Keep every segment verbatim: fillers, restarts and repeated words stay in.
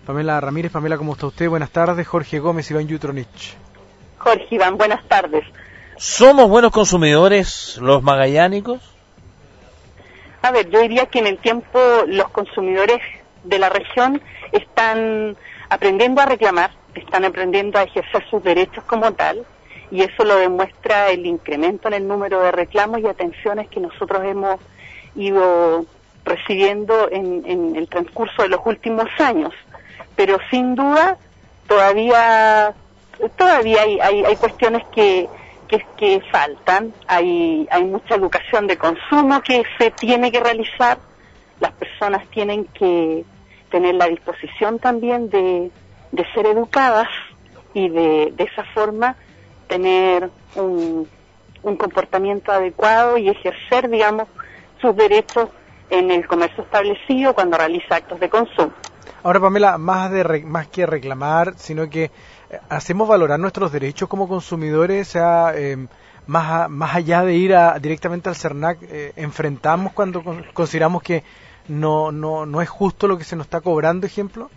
Pamela Ramírez. Pamela, ¿cómo está usted? Buenas tardes. Jorge Gómez, Iván Yutronich. Jorge, Iván, buenas tardes. ¿Somos buenos consumidores los magallánicos? A ver, yo diría que en el tiempo los consumidores de la región están aprendiendo a reclamar, están aprendiendo a ejercer sus derechos como tal, y eso lo demuestra el incremento en el número de reclamos y atenciones que nosotros hemos ido recibiendo en, en el transcurso de los últimos años. Pero sin duda todavía todavía hay, hay, hay cuestiones que, que, que faltan, hay, hay mucha educación de consumo que se tiene que realizar, las personas tienen que tener la disposición también de, de ser educadas y de, de esa forma tener un, un comportamiento adecuado y ejercer, digamos, sus derechos en el comercio establecido cuando realiza actos de consumo. Ahora, Pamela, más de re, más que reclamar, sino que eh, hacemos valorar nuestros derechos como consumidores, o sea, eh, más, a, más allá de ir a, directamente al CERNAC, eh, enfrentamos cuando con, consideramos que no, no, no es justo lo que se nos está cobrando, ejemplo.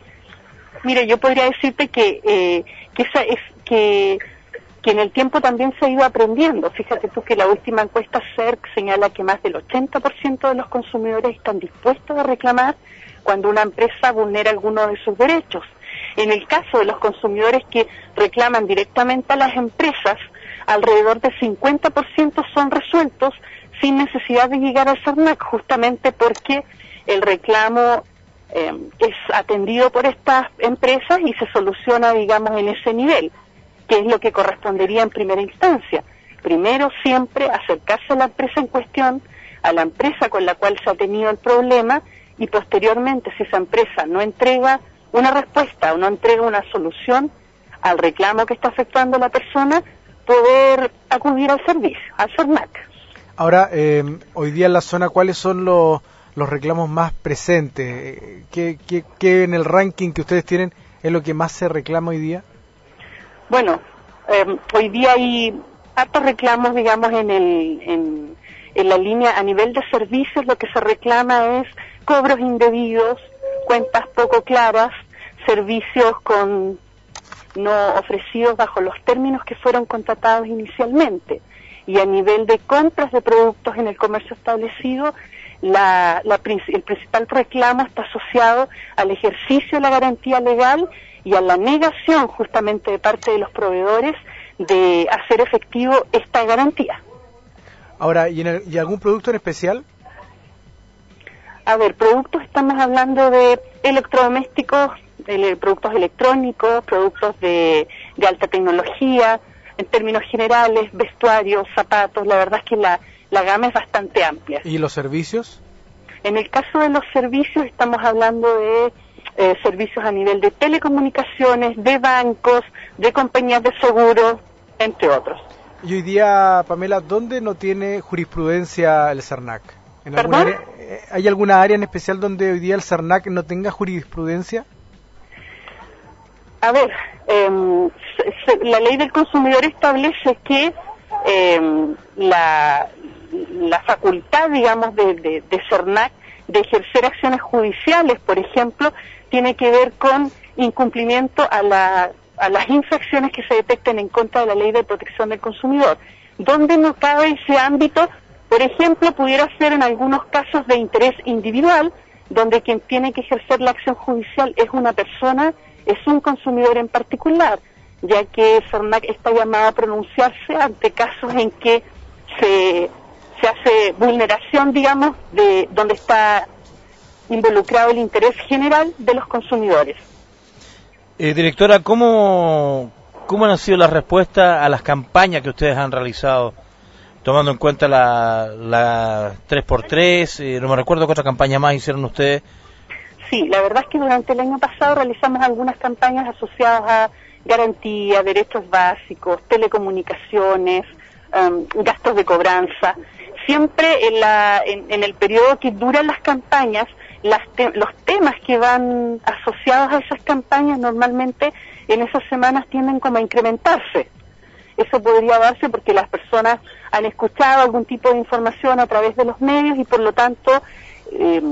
Mire, yo podría decirte que, eh, que, esa es, que, que en el tiempo también se ha ido aprendiendo. Fíjate tú que la última encuesta C E R C señala que más del ochenta por ciento de los consumidores están dispuestos a reclamar cuando una empresa vulnera alguno de sus derechos. En el caso de los consumidores que reclaman directamente a las empresas, alrededor del cincuenta por ciento son resueltos sin necesidad de llegar al CERNAC, justamente porque el reclamo eh, es atendido por estas empresas y se soluciona, digamos, en ese nivel, que es lo que correspondería en primera instancia. Primero, siempre acercarse a la empresa en cuestión, a la empresa con la cual se ha tenido el problema, y posteriormente, si esa empresa no entrega una respuesta o no entrega una solución al reclamo que está efectuando la persona, poder acudir al servicio, al CERNAC. Ahora, eh, hoy día en la zona, ¿cuáles son los, los reclamos más presentes? ¿Qué, qué, qué en el ranking que ustedes tienen es lo que más se reclama hoy día? Bueno, eh, hoy día hay hartos reclamos, digamos, en, el, en, en la línea a nivel de servicios. Lo que se reclama es cobros indebidos, cuentas poco claras, servicios con no ofrecidos bajo los términos que fueron contratados inicialmente. Y a nivel de compras de productos en el comercio establecido, la, la, el principal reclamo está asociado al ejercicio de la garantía legal y a la negación justamente de parte de los proveedores de hacer efectivo esta garantía. Ahora, ¿y, en el, ¿y algún producto en especial? A ver, productos, estamos hablando de electrodomésticos, de productos electrónicos, productos de, de alta tecnología, en términos generales, vestuarios, zapatos. La verdad es que la, la gama es bastante amplia. ¿Y los servicios? En el caso de los servicios estamos hablando de eh, servicios a nivel de telecomunicaciones, de bancos, de compañías de seguros, entre otros. Y hoy día, Pamela, ¿dónde no tiene jurisprudencia el CERNAC? ¿En alguna área, ¿Hay alguna área en especial donde hoy día el CERNAC no tenga jurisprudencia? A ver, eh, se, la ley del consumidor establece que eh, la, la facultad, digamos, de, de, de CERNAC de ejercer acciones judiciales, por ejemplo, tiene que ver con incumplimiento a, la, a las infracciones que se detecten en contra de la ley de protección del consumidor. Donde no cabe ese ámbito, por ejemplo, pudiera ser en algunos casos de interés individual, donde quien tiene que ejercer la acción judicial es una persona, es un consumidor en particular, ya que CERNAC está llamado a pronunciarse ante casos en que se, se hace vulneración, digamos, de donde está involucrado el interés general de los consumidores. Eh, directora, ¿cómo, ¿cómo han sido las respuestas a las campañas que ustedes han realizado? Tomando en cuenta la, la tres por tres, eh, no me recuerdo qué otra campaña más hicieron ustedes. Sí, la verdad es que durante el año pasado realizamos algunas campañas asociadas a garantía, derechos básicos, telecomunicaciones, um, gastos de cobranza. Siempre en, la, en, en el periodo que duran las campañas, las te, los temas que van asociados a esas campañas normalmente en esas semanas tienden como a incrementarse. Eso podría darse porque las personas han escuchado algún tipo de información a través de los medios y por lo tanto eh,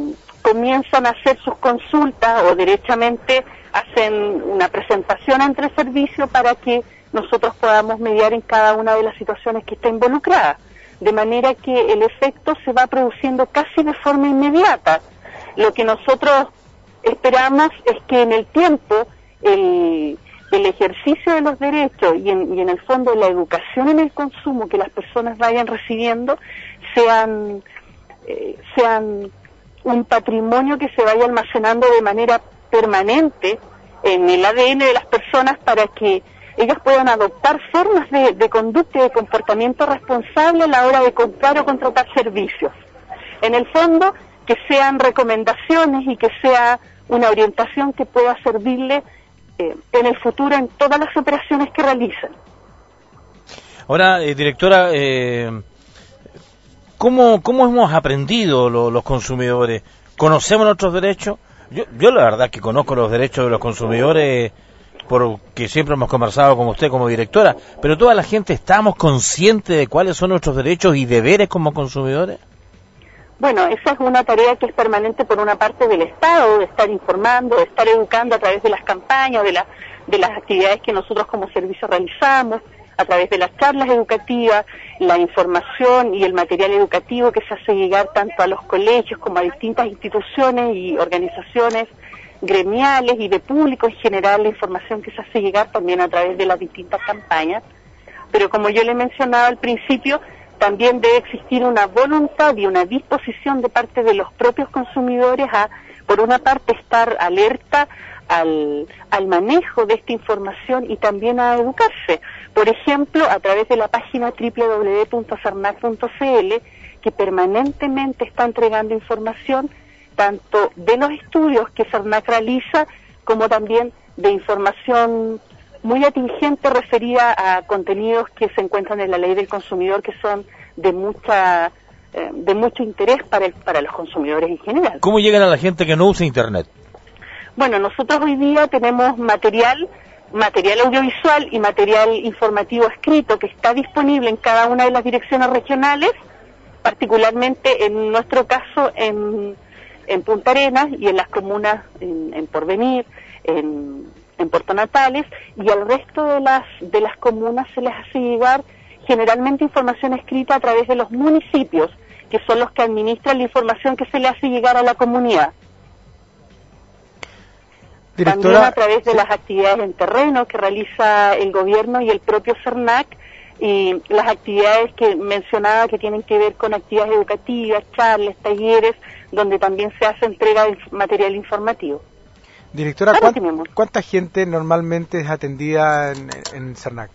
comienzan a hacer sus consultas o derechamente hacen una presentación ante el servicio para que nosotros podamos mediar en cada una de las situaciones que está involucrada, de manera que el efecto se va produciendo casi de forma inmediata. Lo que nosotros esperamos es que en el tiempo el, el ejercicio de los derechos y en, y en el fondo la educación en el consumo que las personas vayan recibiendo sean, eh, sean un patrimonio que se vaya almacenando de manera permanente en el A D N de las personas para que ellas puedan adoptar formas de, de conducta y de comportamiento responsable a la hora de comprar o contratar servicios. En el fondo, que sean recomendaciones y que sea una orientación que pueda servirle eh, en el futuro en todas las operaciones que realicen. Ahora, eh, directora, eh, ¿cómo, ¿cómo hemos aprendido lo, los consumidores? ¿Conocemos nuestros derechos? Yo, yo la verdad que conozco los derechos de los consumidores porque siempre hemos conversado con usted como directora, pero toda la gente estamos conscientes de cuáles son nuestros derechos y deberes como consumidores. Bueno, esa es una tarea que es permanente por una parte del Estado, de estar informando, de estar educando a través de las campañas, de, la, de las actividades que nosotros como servicio realizamos, a través de las charlas educativas, la información y el material educativo que se hace llegar tanto a los colegios como a distintas instituciones y organizaciones gremiales y de público en general, la información que se hace llegar también a través de las distintas campañas. Pero como yo le mencionaba al principio, también debe existir una voluntad y una disposición de parte de los propios consumidores a, por una parte, estar alerta al, al manejo de esta información y también a educarse. Por ejemplo, a través de la página doble u doble u doble u punto cernac punto c l, que permanentemente está entregando información tanto de los estudios que CERNAC realiza, como también de información muy atingente referida a contenidos que se encuentran en la ley del consumidor, que son de mucha eh, de mucho interés para, el, para los consumidores en general. ¿Cómo llegan a la gente que no usa Internet? Bueno, nosotros hoy día tenemos material, material audiovisual y material informativo escrito que está disponible en cada una de las direcciones regionales, particularmente en nuestro caso en, en Punta Arenas y en las comunas en, en Porvenir, en, en Puerto Natales, y al resto de las, de las comunas se les hace llegar generalmente información escrita a través de los municipios, que son los que administran la información que se le hace llegar a la comunidad. Directora, también a través de las actividades en terreno que realiza el gobierno y el propio CERNAC, y las actividades que mencionaba que tienen que ver con actividades educativas, charlas, talleres, donde también se hace entrega de material informativo. Directora, ¿cuánta, ¿cuánta gente normalmente es atendida en, en CERNAC?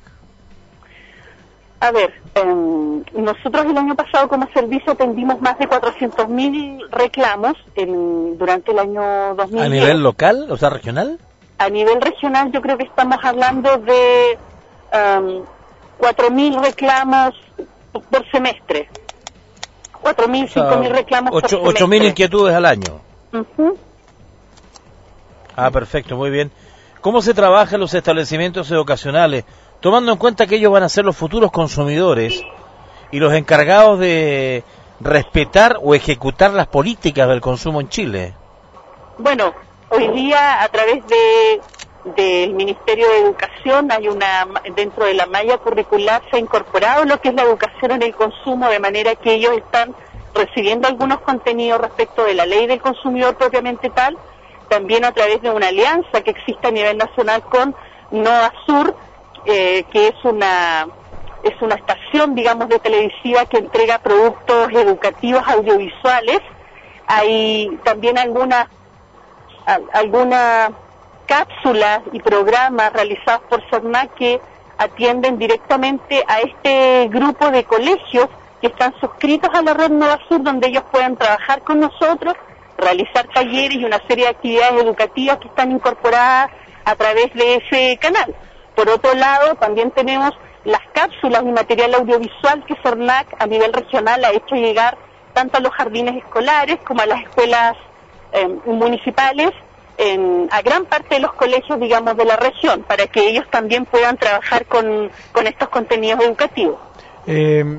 A ver, eh, nosotros el año pasado como servicio atendimos más de cuatrocientos mil reclamos en, durante el año dos mil diez. ¿A nivel local, o sea, regional? A nivel regional yo creo que estamos hablando de um, cuatro mil reclamos por semestre. cuatro mil, o sea, cinco mil reclamos por semestre. ocho mil inquietudes al año. Uh-huh. Ah, perfecto, muy bien. ¿Cómo se trabaja en los establecimientos educacionales, tomando en cuenta que ellos van a ser los futuros consumidores y los encargados de respetar o ejecutar las políticas del consumo en Chile? Bueno, hoy día a través de del Ministerio de Educación hay una, dentro de la malla curricular se ha incorporado lo que es la educación en el consumo, de manera que ellos están recibiendo algunos contenidos respecto de la ley del consumidor propiamente tal, también a través de una alianza que existe a nivel nacional con NOASUR, eh, que es una es una estación, digamos, de televisiva que entrega productos educativos audiovisuales. Hay también algunas alguna cápsulas y programas realizados por CERNAC que atienden directamente a este grupo de colegios que están suscritos a la red NOASUR, donde ellos puedan trabajar con nosotros, realizar talleres y una serie de actividades educativas que están incorporadas a través de ese canal. Por otro lado, también tenemos las cápsulas y material audiovisual que CERNAC a nivel regional ha hecho llegar tanto a los jardines escolares como a las escuelas eh, municipales, en, a gran parte de los colegios, digamos, de la región, para que ellos también puedan trabajar con, con estos contenidos educativos. Eh,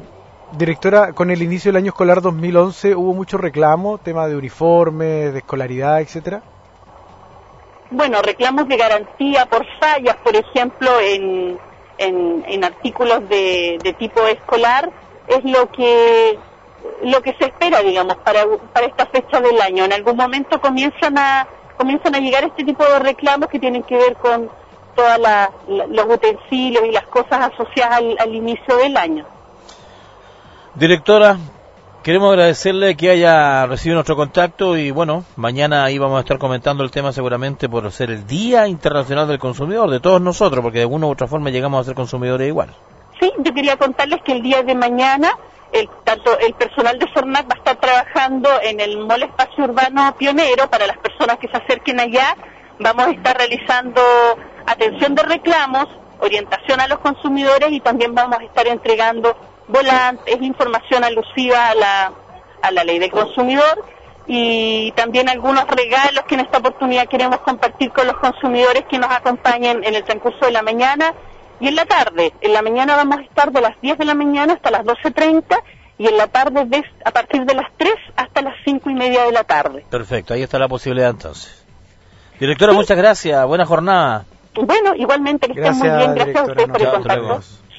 Directora, con el inicio del año escolar dos mil once hubo mucho reclamo, tema de uniformes, de escolaridad, etcétera. Bueno, reclamos de garantía por fallas, por ejemplo, en, en, en artículos de, de tipo escolar, es lo que lo que se espera, digamos, para, para esta fecha del año. En algún momento comienzan a comienzan a llegar este tipo de reclamos que tienen que ver con todos la, la, los utensilios y las cosas asociadas al, al inicio del año. Directora, queremos agradecerle que haya recibido nuestro contacto y bueno, mañana ahí vamos a estar comentando el tema seguramente por ser el Día Internacional del Consumidor, de todos nosotros, porque de alguna u otra forma llegamos a ser consumidores igual. Sí, yo quería contarles que el día de mañana, el, tanto el personal de CERNAC va a estar trabajando en el Mall Espacio Urbano Pionero. Para las personas que se acerquen allá, vamos a estar realizando atención de reclamos, orientación a los consumidores y también vamos a estar entregando volantes, información alusiva a la, a la ley del consumidor y también algunos regalos que en esta oportunidad queremos compartir con los consumidores que nos acompañen en el transcurso de la mañana y en la tarde. En la mañana vamos a estar de las diez de la mañana hasta las doce treinta y en la tarde de, a partir de las tres hasta las cinco y media de la tarde. Perfecto, ahí está la posibilidad entonces. Directora, sí. Muchas gracias, buena jornada. Bueno, igualmente que estén muy bien, gracias a ustedes por el contacto.